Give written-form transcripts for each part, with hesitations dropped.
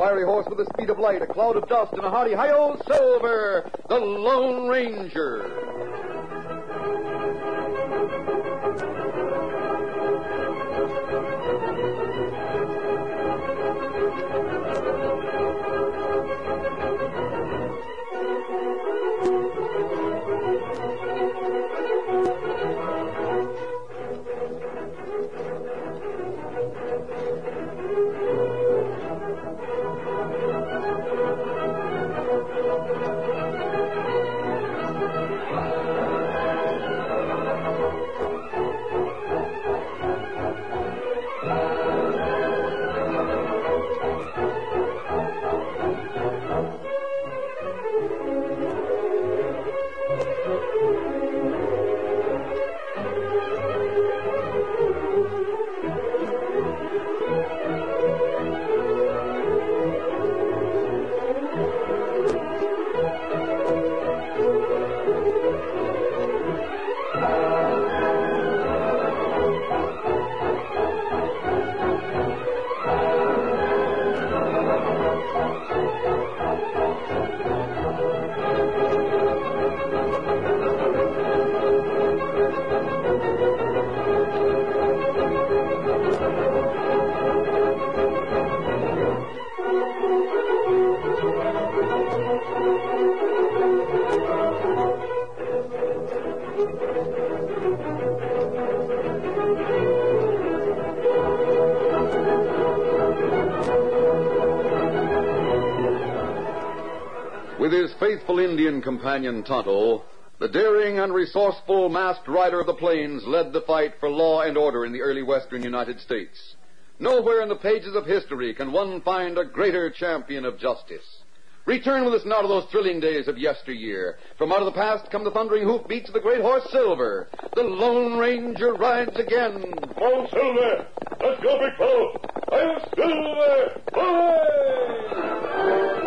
fiery horse with the speed of light, a cloud of dust, and a hearty hi-yo, Silver, the Lone Ranger. With his faithful Indian companion Tonto, the daring and resourceful masked rider of the plains led the fight for law and order in the early western United States. Nowhere in the pages of history can one find a greater champion of justice. Return with us now to those thrilling days of yesteryear. From out of the past come the thundering hoofbeats of the great horse Silver. The Lone Ranger rides again. Oh, Silver! Let's go, big fellow! I'm Silver! Away!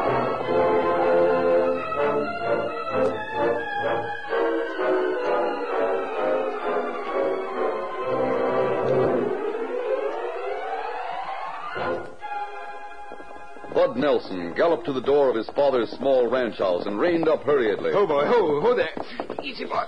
Bud Nelson galloped to the door of his father's small ranch house and reined up hurriedly. Oh, boy, ho there. Easy, boy.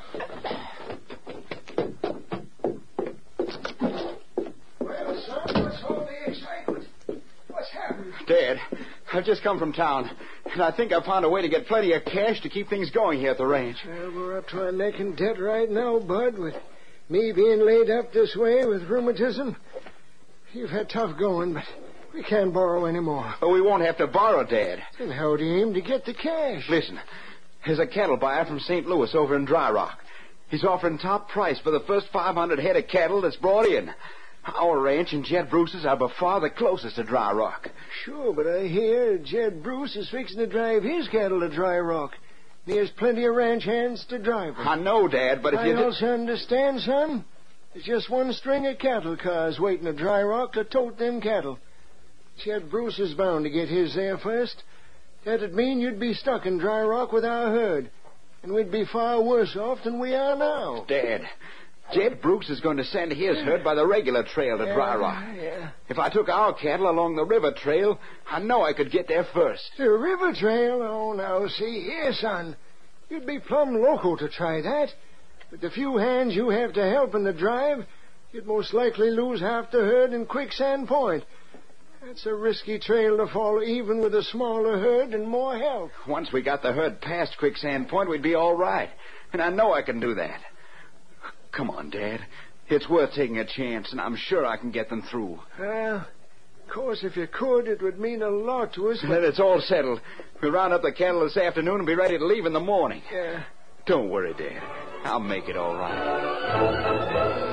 Well, son, what's all the excitement? What's happened? Dad, I've just come from town, and I think I've found a way to get plenty of cash to keep things going here at the ranch. Well, we're up to our neck in debt right now, Bud, with me being laid up this way with rheumatism. You've had tough going, but we can't borrow any more. But we won't have to borrow, Dad. Then how do you aim to get the cash? Listen, there's a cattle buyer from St. Louis over in Dry Rock. He's offering top price for the first 500 head of cattle that's brought in. Our ranch and Jed Bruce's are by far the closest to Dry Rock. Sure, but I hear Jed Bruce is fixing to drive his cattle to Dry Rock. There's plenty of ranch hands to drive them. I know, Dad, but if you... I also understand, son. There's just one string of cattle cars waiting at Dry Rock to tote them cattle. Jed Bruce is bound to get his there first. That'd mean you'd be stuck in Dry Rock with our herd, and we'd be far worse off than we are now. Dad, Jed Bruce is going to send his herd by the regular trail to Dry Rock. Yeah. If I took our cattle along the river trail, I know I could get there first. The river trail? Oh, now, see here, son. You'd be plumb loco to try that. With the few hands you have to help in the drive, you'd most likely lose half the herd in Quicksand Point. That's a risky trail to follow, even with a smaller herd and more help. Once we got the herd past Quicksand Point, we'd be all right. And I know I can do that. Come on, Dad. It's worth taking a chance, and I'm sure I can get them through. Well, of course, if you could, it would mean a lot to us. But... Then it's all settled. We'll round up the cattle this afternoon and be ready to leave in the morning. Yeah. Don't worry, Dad. I'll make it all right.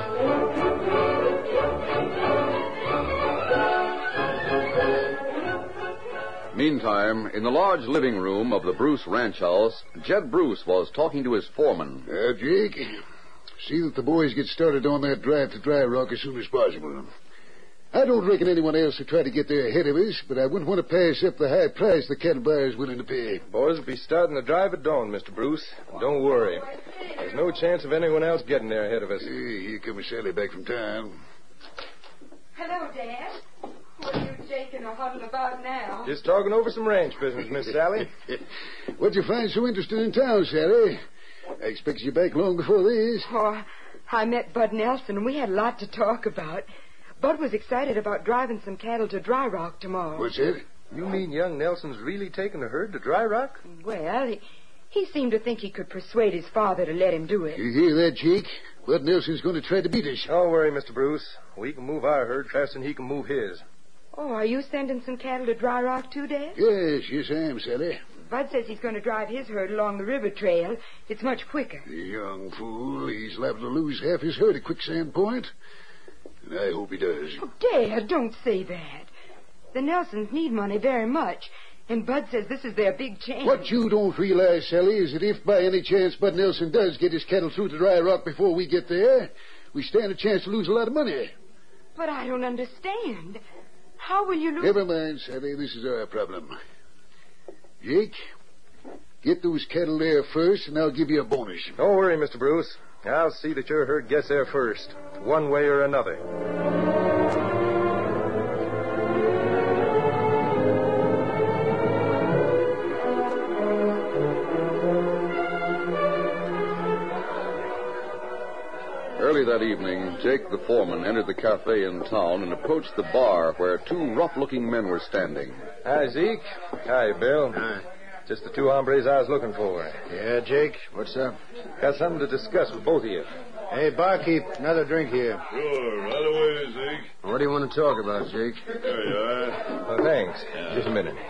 Meantime, in the large living room of the Bruce ranch house, Jed Bruce was talking to his foreman. Jake, see that the boys get started on that drive to Dry Rock as soon as possible. I don't reckon anyone else will try to get there ahead of us, but I wouldn't want to pass up the high price the cattle buyer's willing to pay. Boys will be starting the drive at dawn, Mr. Bruce. Don't worry. There's no chance of anyone else getting there ahead of us. Here comes Sally back from town. Hello, Dad. What are you, Jake, making a huddle about now? Just talking over some ranch business, Miss Sally. What'd you find so interesting in town, Sally? I expected you back long before this. Oh, I met Bud Nelson, and we had a lot to talk about. Bud was excited about driving some cattle to Dry Rock tomorrow. What's that? You mean young Nelson's really taking the herd to Dry Rock? Well, he seemed to think he could persuade his father to let him do it. You hear that, Jake? Bud Nelson's going to try to beat us. Don't worry, Mr. Bruce. We can move our herd faster than he can move his. Oh, are you sending some cattle to Dry Rock too, Dad? Yes, I am, Sally. Bud says he's going to drive his herd along the river trail. It's much quicker. The young fool. He's liable to lose half his herd at Quicksand Point. And I hope he does. Oh, Dad, don't say that. The Nelsons need money very much, and Bud says this is their big chance. What you don't realize, Sally, is that if by any chance Bud Nelson does get his cattle through to Dry Rock before we get there, we stand a chance to lose a lot of money. But I don't understand. How will you lose... Never mind, Sally. This is our problem. Jake, get those cattle there first, and I'll give you a bonus. Don't worry, Mr. Bruce. I'll see that your herd gets there first, one way or another. Early that evening, Jake the foreman entered the cafe in town and approached the bar where two rough-looking men were standing. Hi, Zeke. Hi, Bill. Hi. Just the two hombres I was looking for. Yeah, Jake, what's up? Got something to discuss with both of you. Hey, barkeep, another drink here. Sure, right away, Zeke. What do you want to talk about, Jake? There you are. Oh, thanks. Just a minute.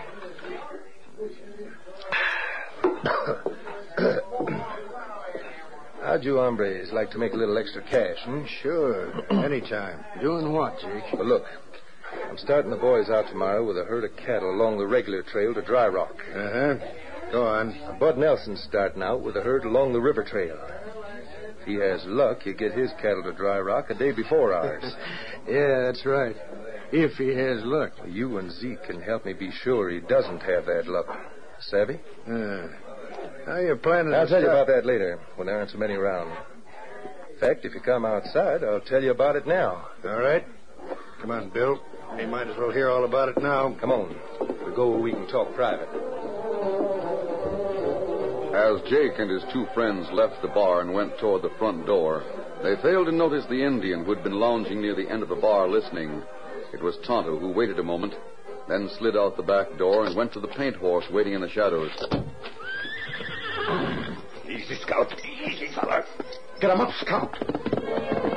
How'd you hombres like to make a little extra cash, Sure, anytime. Doing what, Jake? Well, look, I'm starting the boys out tomorrow with a herd of cattle along the regular trail to Dry Rock. Uh-huh. Go on. Bud Nelson's starting out with a herd along the river trail. If he has luck, he'll get his cattle to Dry Rock a day before ours. Yeah, that's right. If he has luck. Well, you and Zeke can help me be sure he doesn't have that luck. Savvy? How you planning I'll to tell you stop? about that later, when there aren't so many around. In fact, if you come outside, I'll tell you about it now. All right. Come on, Bill. We might as well hear all about it now. Come on. We'll go where we can talk private. As Jake and his two friends left the bar and went toward the front door, they failed to notice the Indian who had been lounging near the end of the bar listening. It was Tonto, who waited a moment, then slid out the back door and went to the paint horse waiting in the shadows. Easy, Scout. Easy, fella. Get him up, Scout.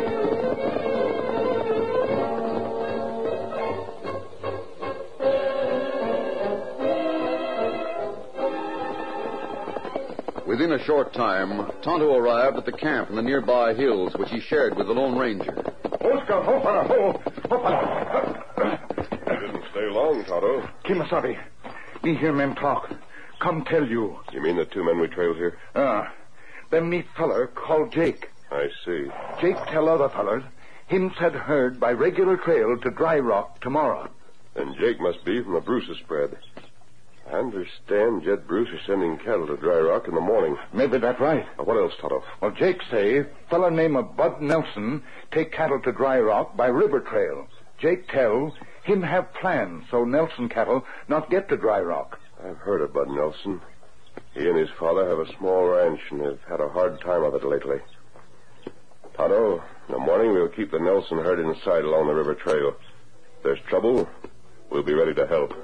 Within a short time, Tonto arrived at the camp in the nearby hills, which he shared with the Lone Ranger. Oh, Scout, ho, fella, ho. Ho, fella. Didn't stay long, Tonto. Kimasabi, me hear men talk. Come tell you. You mean the two men we trailed here? Them neat feller called Jake. I see. Jake tell other fellers, him said herd by regular trail to Dry Rock tomorrow. Then Jake must be from the Bruce's spread. I understand Jed Bruce is sending cattle to Dry Rock in the morning. Maybe that right. What else, Tonto? Well, Jake say, fella name of Bud Nelson take cattle to Dry Rock by river trail. Jake tell him have plans so Nelson cattle not get to Dry Rock. I've heard of Bud Nelson. He and his father have a small ranch and have had a hard time of it lately. Tonto, in the morning we'll keep the Nelson herd in sight along the river trail. If there's trouble, we'll be ready to help.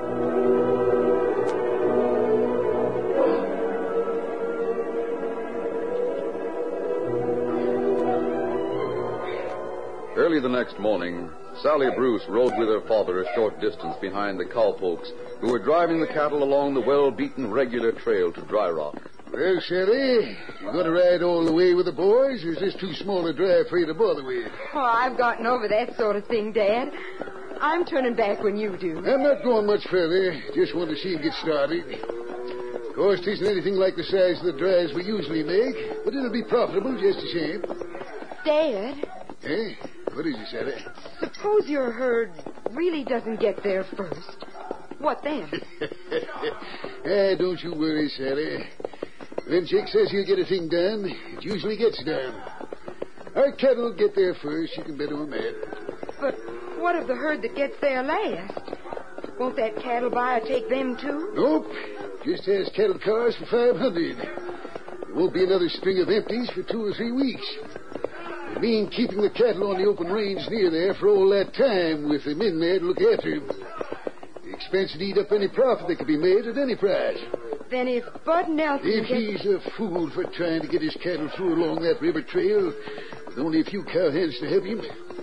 Early the next morning, Sally Bruce rode with her father a short distance behind the cowpokes who were driving the cattle along the well-beaten regular trail to Dry Rock. Well, Sally, you going to ride all the way with the boys, or is this too small a drive for you to bother with? Oh, I've gotten over that sort of thing, Dad. I'm turning back when you do. I'm not going much further. Just want to see him get started. Of course, it isn't anything like the size of the drives we usually make, but it'll be profitable just the same. Dad? Eh? What is it, Sally? Suppose your herd really doesn't get there first. What then? Don't you worry, Sally. When Jake says he'll get a thing done, it usually gets done. Our cattle will get there first, you can bet on that. But What of the herd that gets there last? Won't that cattle buyer take them, too? Nope. Just has cattle cars for 500. There won't be another string of empties for 2 or 3 weeks. They mean keeping the cattle on the open range near there for all that time with the men there to look after them. The expense would eat up any profit that could be made at any price. Then if Bud Nelson... If he's a fool for trying to get his cattle through along that river trail with only a few cowhands to help him.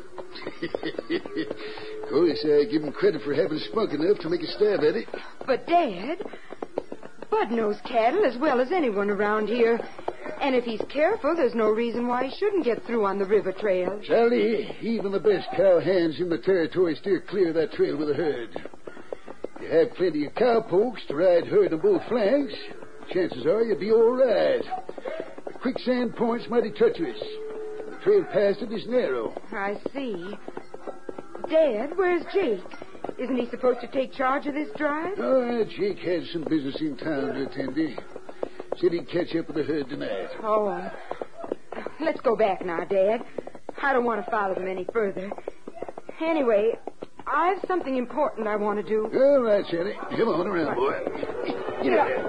Of course, I give him credit for having spunk enough to make a stab at it. But, Dad, Bud knows cattle as well as anyone around here. And if he's careful, there's no reason why he shouldn't get through on the river trail. Sally, even the best cowhands in the territory steer clear of that trail with a herd. You have plenty of cowpokes to ride herd on both flanks. Chances are you'll be all right. The quicksand point's mighty treacherous. The trail past it is narrow. I see. Dad, where's Jake? Isn't he supposed to take charge of this drive? Oh, Jake had some business in town to attend to. Said he'd catch up with the herd tonight. Oh. Let's go back now, Dad. I don't want to follow them any further. Anyway, I have something important I want to do. All right, Sally. Come on around, boy. Yeah.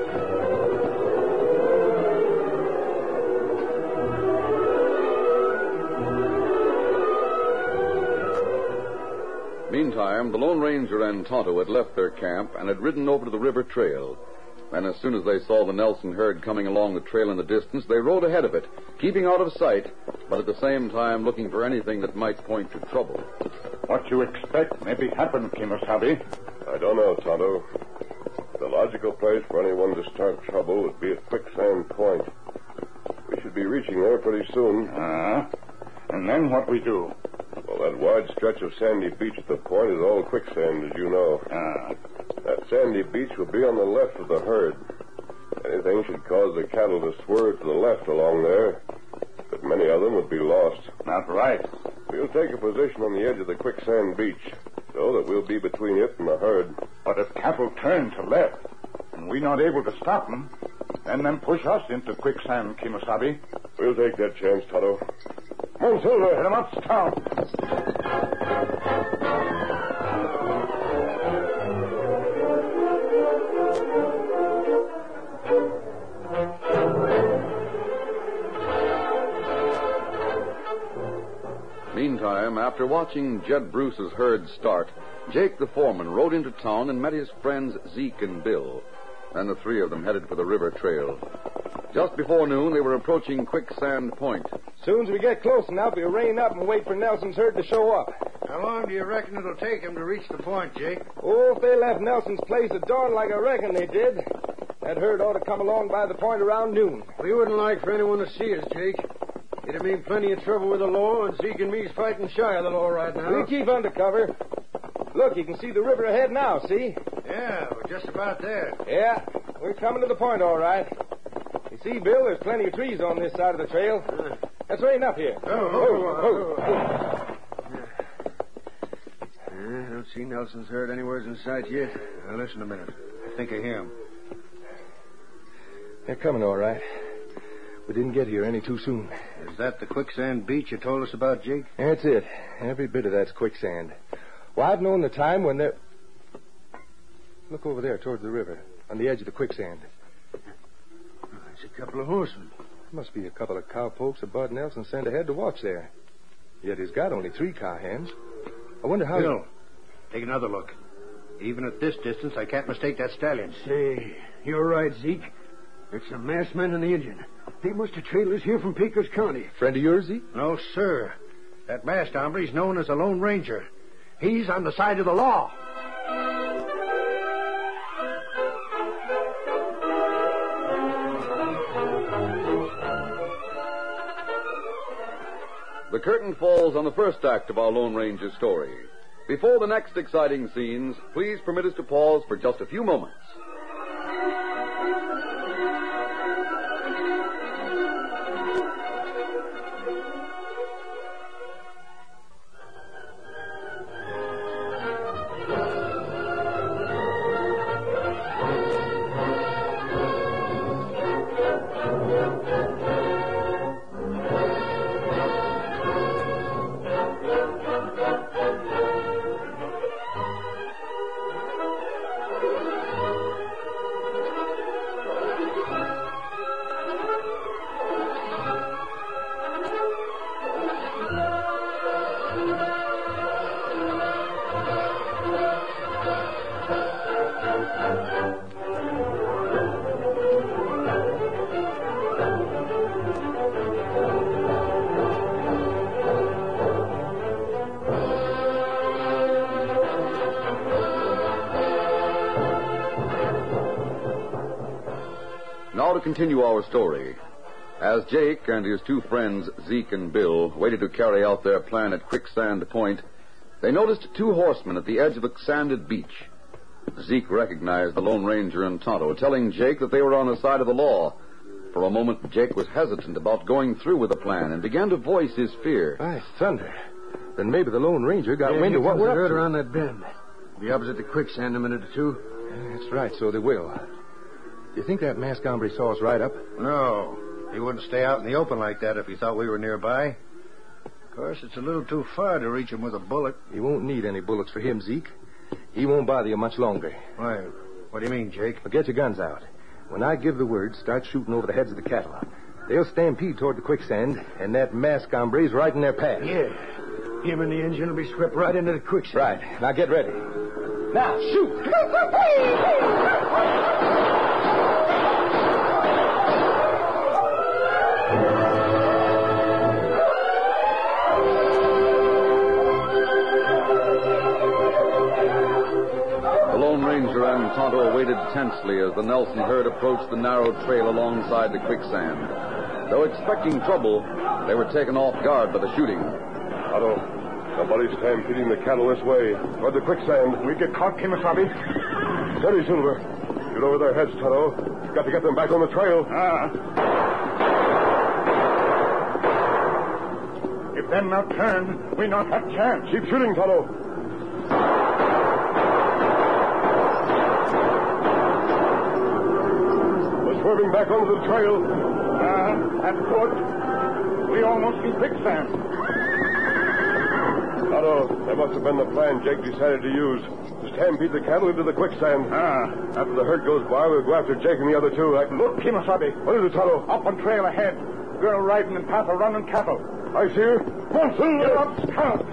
Meantime, the Lone Ranger and Tonto had left their camp and had ridden over to the river trail. And as soon as they saw the Nelson herd coming along the trail in the distance, they rode ahead of it, keeping out of sight, but at the same time looking for anything that might point to trouble. What you expect maybe happen, Kemosabe? I don't know, Tonto. The logical place for anyone to start trouble would be at Quicksand Point. We should be reaching there pretty soon. And then what we do? Well, that wide stretch of sandy beach at the point is all quicksand, as you know. That sandy beach will be on the left of the herd. Anything should cause the cattle to swerve to the left along there, but many of them would be lost. Not right. We'll take a position on the edge of the quicksand beach, so that we'll be between it and the herd. But if cattle turn to left, and we're not able to stop them, then them push us into quicksand, Kemosabe. We'll take that chance, Tonto. Come on, Silver, hit 'em up, town. Meantime, after watching Jed Bruce's herd start, Jake the foreman rode into town and met his friends Zeke and Bill. Then the three of them headed for the river trail. Just before noon, they were approaching Quicksand Point. Soon as we get close enough, we'll rein up and wait for Nelson's herd to show up. How long do you reckon it'll take him to reach the point, Jake? Oh, if they left Nelson's place at dawn like I reckon they did, that herd ought to come along by the point around noon. We wouldn't like for anyone to see us, Jake. It'd mean plenty of trouble with the law, and Zeke and me's fighting shy of the law right now. We'll keep under cover. Look, you can see the river ahead now, see? Yeah, we're just about there. Yeah, we're coming to the point, all right. You see, Bill, there's plenty of trees on this side of the trail. Let's rein up here. I don't see Nelson's herd anywhere in sight yet. Now, listen a minute. I think I hear him. They're coming, all right. We didn't get here any too soon. Is that the quicksand beach you told us about, Jake? That's it. Every bit of that's quicksand. Well, I've known the time when they're... Look over there towards the river, on the edge of the quicksand. It's a couple of horsemen. Must be a couple of cowpokes that Bud Nelson sent ahead to watch there. Yet he's got only 3 cowhands. I wonder how... Bill, take another look. Even at this distance, I can't mistake that stallion. Say, you're right, Zeke. It's the masked men and the Indian. They must have trailed us here from Pecos County. Friend of yours, Zeke? No, sir. That masked hombre's known as the Lone Ranger. He's on the side of the law. The curtain falls on the first act of our Lone Ranger story. Before the next exciting scenes, please permit us to pause for just a few moments. Now to continue our story. As Jake and his two friends, Zeke and Bill, waited to carry out their plan at Quicksand Point, they noticed two horsemen at the edge of the sanded beach. Zeke recognized the Lone Ranger and Tonto, telling Jake that they were on the side of the law. For a moment, Jake was hesitant about going through with the plan and began to voice his fear. By thunder. Then maybe the Lone Ranger got wind of what we're up to. around that bend. Be opposite the quicksand in a minute or two. Yeah, that's right, so they will. You think that masked hombre saw us right up? No. He wouldn't stay out in the open like that if he thought we were nearby. Of course, it's a little too far to reach him with a bullet. You won't need any bullets for him, Zeke. He won't bother you much longer. Why, what do you mean, Jake? Well, get your guns out. When I give the word, start shooting over the heads of the cattle. They'll stampede toward the quicksand, and that masked hombre's right in their path. Yeah. Him and the engine will be swept right into the quicksand. Right. Now get ready. Now, shoot! The Lone Ranger and Tonto waited tensely as the Nelson herd approached the narrow trail alongside the quicksand. Though expecting trouble, they were taken off guard by the shooting. Tonto, somebody's stampeding the cattle this way, toward the quicksand. We get caught, Kimasabi. Steady, Silver. Get over their heads, Tonto. You've got to get them back on the trail. If them not turn, we not have chance. Keep shooting, Tonto. We're swerving back onto the trail. That's good. We almost in quicksand. Tonto, that must have been the plan Jake decided to use. To stampede the cattle into the quicksand. After the herd goes by, we'll go after Jake and the other two. Look, Kimasabi. What is it, Tonto? Up on trail ahead. Girl riding and Papa running cattle. I see her. Get up, scout.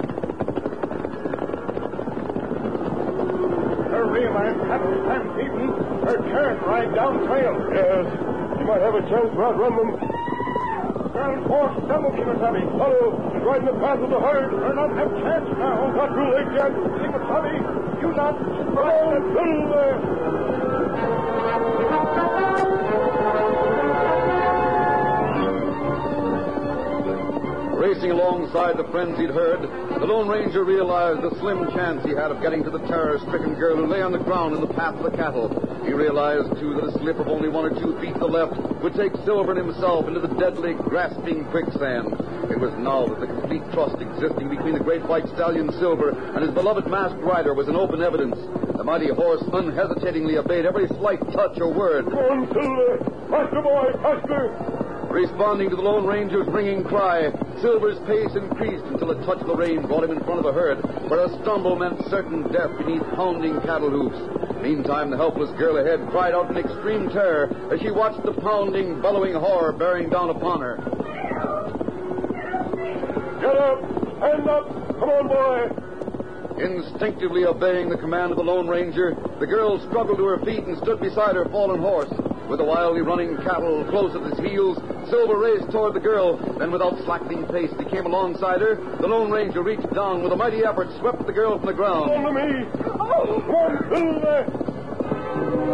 Her realize cattle stampeding. Her turn right down trail. Yes. You might have a chance to outrun them. Girl's horse stumble, Kimasabi. Tonto, she's right in the path of the herd. Her not have chance now. Not too late yet. Kimasabi, you not. Oh, Silver! Racing alongside the frenzied herd, the Lone Ranger realized the slim chance he had of getting to the terror-stricken girl who lay on the ground in the path of the cattle. He realized, too, that a slip of only 1 or 2 feet to the left would take Silver and himself into the deadly, grasping quicksand. It was now that the complete trust existing between the great white stallion Silver and his beloved masked rider was in open evidence. The mighty horse unhesitatingly obeyed every slight touch or word. Come on, Silver! Faster, boy! Faster! Responding to the Lone Ranger's ringing cry, Silver's pace increased until a touch of the rein brought him in front of the herd, where a stumble meant certain death beneath pounding cattle hoofs. Meantime, the helpless girl ahead cried out in extreme terror as she watched the pounding, bellowing horror bearing down upon her. Get up! Stand up! Come on, boy! Instinctively obeying the command of the Lone Ranger, the girl struggled to her feet and stood beside her fallen horse. With the wildly running cattle close at his heels, Silver raced toward the girl. Then, without slackening pace, he came alongside her. The Lone Ranger reached down with a mighty effort, swept the girl from the ground. Come on to me! Oh. Come on, Silver!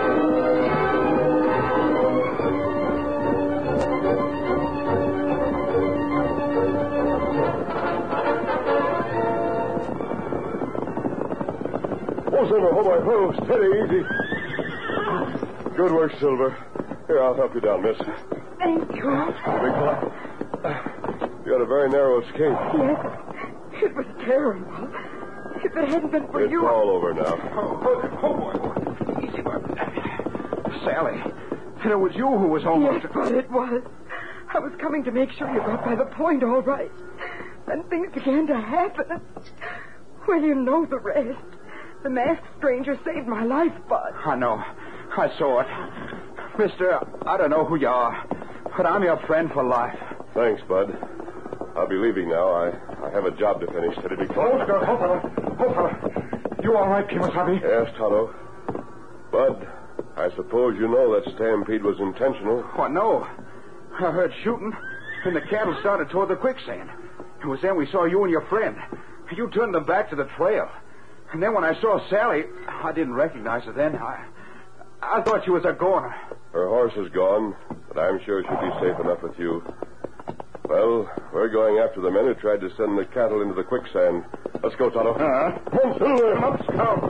Oh, Silver, hold my hoe. Steady, easy. Good work, Silver. Here, I'll help you down, miss. Thank you. Big fella. You had a very narrow escape. Yes. It was terrible. If it hadn't been for It's you... all over now. Oh, boy. Easy, bud. Sally, it was you who was almost... Yes, but it was. I was coming to make sure you got by the point all right. Then things began to happen. Well, you know the rest. The masked stranger saved my life, Bud. I know. I saw it. Mister, I don't know who you are, but I'm your friend for life. Thanks, Bud. I'll be leaving now. I have a job to finish. Steady, big fella. Hold, fella. You all right, Kimasabi? Yes, Tonto. Bud, I suppose you know that stampede was intentional. What, no. I heard shooting, and the cattle started toward the quicksand. It was then we saw you and your friend. You turned them back to the trail. And then when I saw Sally, I didn't recognize her then. I thought she was a goner. Her horse is gone, but I'm sure she'll be safe enough with you. Well, we're going after the men who tried to send the cattle into the quicksand. Let's go, Tonto. Come on, Silver. Come on, Scout.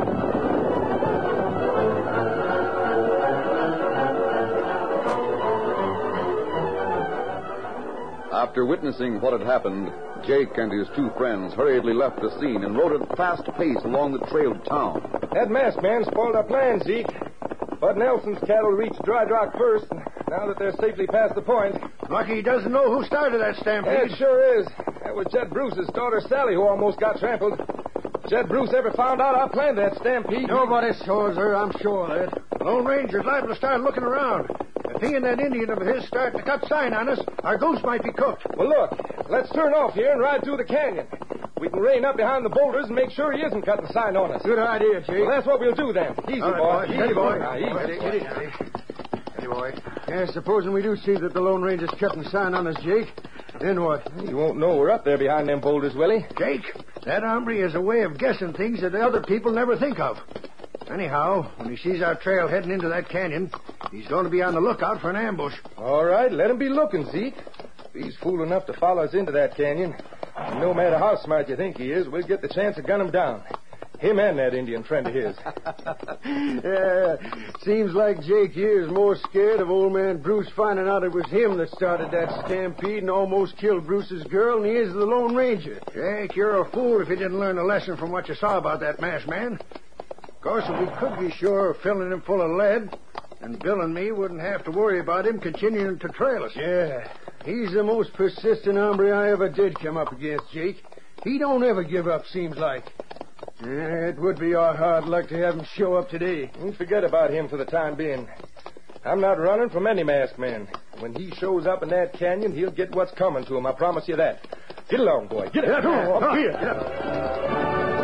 After witnessing what had happened, Jake and his two friends hurriedly left the scene and rode at a fast pace along the trail to town. That masked man spoiled our plans, Zeke. Bud Nelson's cattle reached Dry Rock first. Now that they're safely past the point. Lucky he doesn't know who started that stampede. It sure is. That was Jed Bruce's daughter, Sally, who almost got trampled. Jed Bruce ever found out I planned that stampede? Nobody saw her, I'm sure of that. Lone Ranger's liable to start looking around. If he and that Indian of his start to cut sign on us, our goose might be cooked. Well, look, let's turn off here and ride through the canyon. We can rein up behind the boulders and make sure he isn't cutting sign on us. Good idea, Jake. Well, that's what we'll do then. Easy, boy. Steady, boy. Now, easy. Steady, boy. Yeah, supposing we do see that the Lone Ranger's cutting sign on us, Jake, then what? You won't know we're up there behind them boulders, Willie. Jake, that hombre has a way of guessing things that the other people never think of. Anyhow, when he sees our trail heading into that canyon, he's going to be on the lookout for an ambush. All right, let him be looking, Zeke. If he's fool enough to follow us into that canyon, no matter how smart you think he is, we'll get the chance to gun him down. Him and that Indian friend of his. Yeah, seems like Jake here is more scared of old man Bruce finding out it was him that started that stampede and almost killed Bruce's girl than he is of the Lone Ranger. Jake, you're a fool if you didn't learn a lesson from what you saw about that masked man. Of course, if we could be sure of filling him full of lead, then Bill and me wouldn't have to worry about him continuing to trail us. Yeah. He's the most persistent hombre I ever did come up against, Jake. He don't ever give up, seems like. Yeah, it would be our hard luck to have him show up today. We'll forget about him for the time being. I'm not running from any masked man. When he shows up in that canyon, he'll get what's coming to him. I promise you that. Get along, boy. Get up. Here. Get up.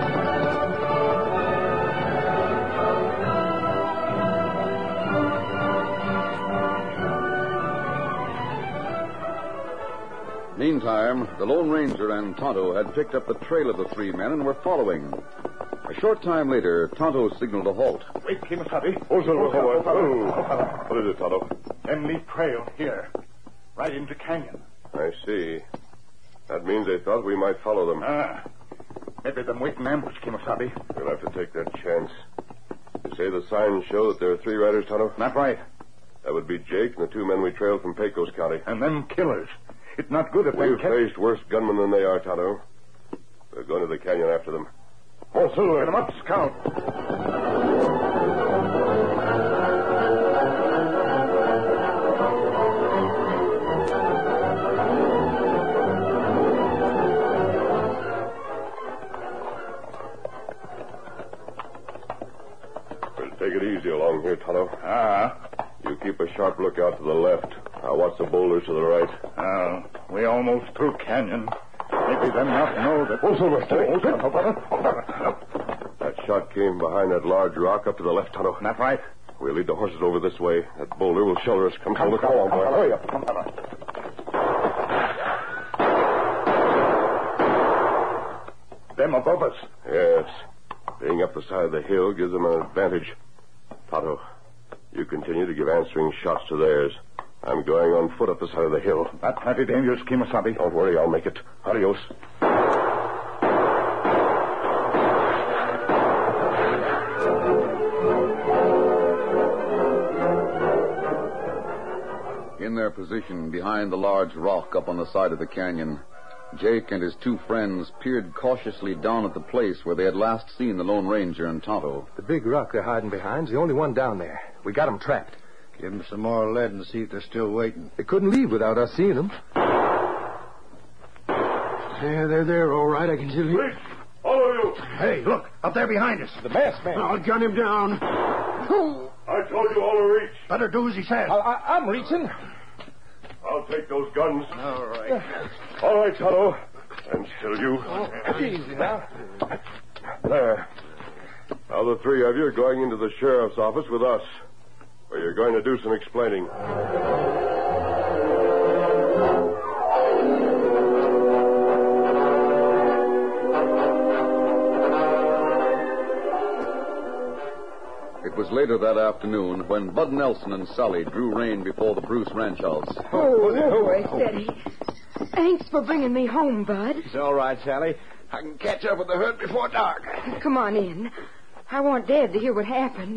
Meantime, the Lone Ranger and Tonto had picked up the trail of the three men and were following. A short time later, Tonto signaled a halt. Wait, Kimasabi. What is it, Tonto? Then leave trail here. Right into canyon. I see. That means they thought we might follow them. Maybe them wait in ambush, Kimasabi. We'll have to take that chance. You say the signs show that there are three riders, Tonto? Not right. That would be Jake and the two men we trailed from Pecos County. And them killers. It's not good if We've faced worse gunmen than they are, Tonto. We're going to the canyon after them. Oh, Silver. Get them up, Scout. We'll take it easy along here, Tonto. You keep a sharp lookout to the left. I'll watch the boulders to the right. We almost through canyon. Maybe them not know that... Oh, Silver, that shot came behind that large rock up to the left, Tonto. Not right. We'll lead the horses over this way. That boulder will shelter us. Come on, boy. Hurry up. Come, them above us. Yes. Being up the side of the hill gives them an advantage. Tonto, you continue to give answering shots to theirs. I'm going on foot up the side of the hill. That's plenty dangerous, Kimasabi. Don't worry, I'll make it. Adios. In their position behind the large rock up on the side of the canyon, Jake and his two friends peered cautiously down at the place where they had last seen the Lone Ranger and Tonto. The big rock they're hiding behind's the only one down there. We got them trapped. Give them some more lead and see if they're still waiting. They couldn't leave without us seeing them. Yeah, they're there, all right. I can still hear. Please, all of you. Hey, look, up there behind us. The masked man. I'll gun him down. I told you all to reach. Better do as he says. I'm reaching. I'll take those guns. All right. All right, Tonto. And still you. Easy now. There. Now the three of you are going into the sheriff's office with us, where you're going to do some explaining. It It was later that afternoon when Bud Nelson and Sally drew rein before the Bruce ranch house. Boy, steady. Thanks for bringing me home, Bud. It's all right, Sally. I can catch up with the herd before dark. Come on in. I want Dad to hear what happened.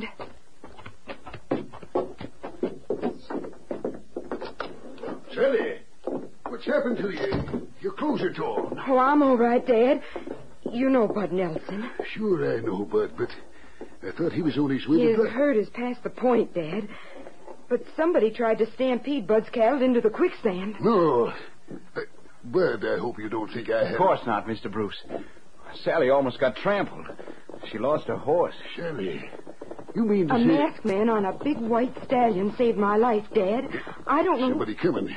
Sally, what's happened to you? Your clothes are torn. Oh, I'm all right, Dad. You know Bud Nelson. Sure I know, Bud, but I thought he was on his way to... His herd is past the point, Dad. But somebody tried to stampede Bud's cattle into the quicksand. No. Bud, I hope you don't think I have... Of course not, Mr. Bruce. Sally almost got trampled. She lost her horse. Sally, you mean to A say... masked man on a big white stallion saved my life, Dad. I don't know... Somebody coming.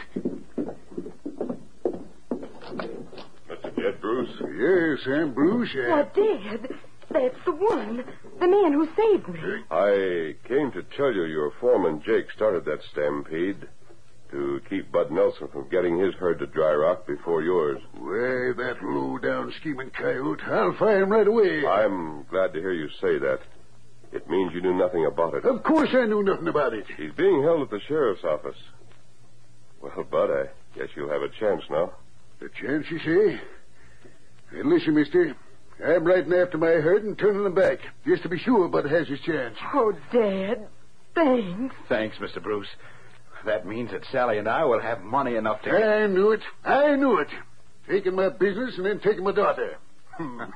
Mr. Jed Bruce? Yes, I'm Bruce. Why, Dad, that's the one. The man who saved me. I came to tell you your foreman, Jake, started that stampede to keep Bud Nelson from getting his herd to Dry Rock before yours. Why, that low-down scheming coyote. I'll fire him right away. I'm glad to hear you say that. It means you knew nothing about it. Of course I knew nothing about it. He's being held at the sheriff's office. Well, Bud, I guess you'll have a chance now. A chance, you say? Hey, listen, mister. I'm riding after my herd and turning them back, just to be sure Bud has his chance. Oh, Dad, thanks. Thanks, Mr. Bruce. That means that Sally and I will have money enough to... I knew it. I knew it. Taking my business and then taking my daughter. Well,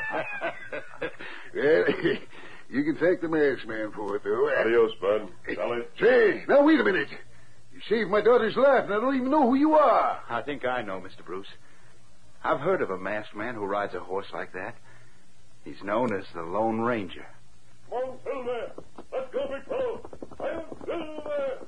you can thank the masked man for it, though. Adios, Bud. Sally? Say, now wait a minute. You saved my daughter's life, and I don't even know who you are. I think I know, Mr. Bruce. I've heard of a masked man who rides a horse like that. He's known as the Lone Ranger. Come on, Silver. Let's go, big fellow. I am Silver.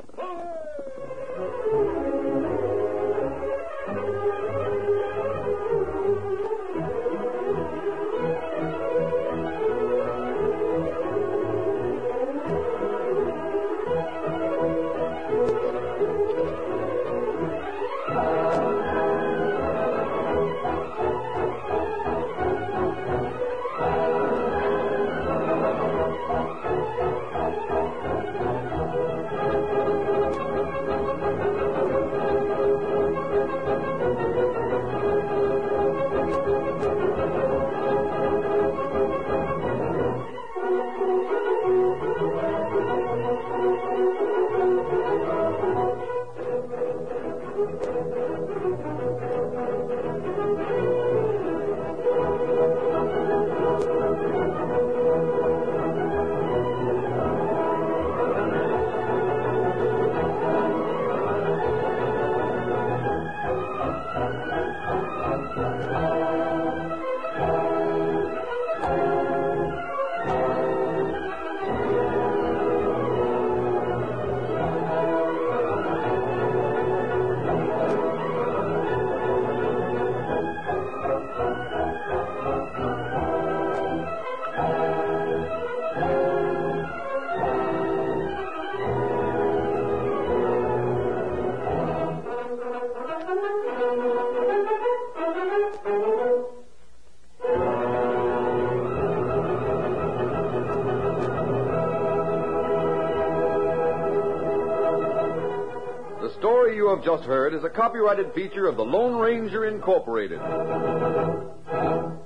The story you have just heard is a copyrighted feature of the Lone Ranger Incorporated.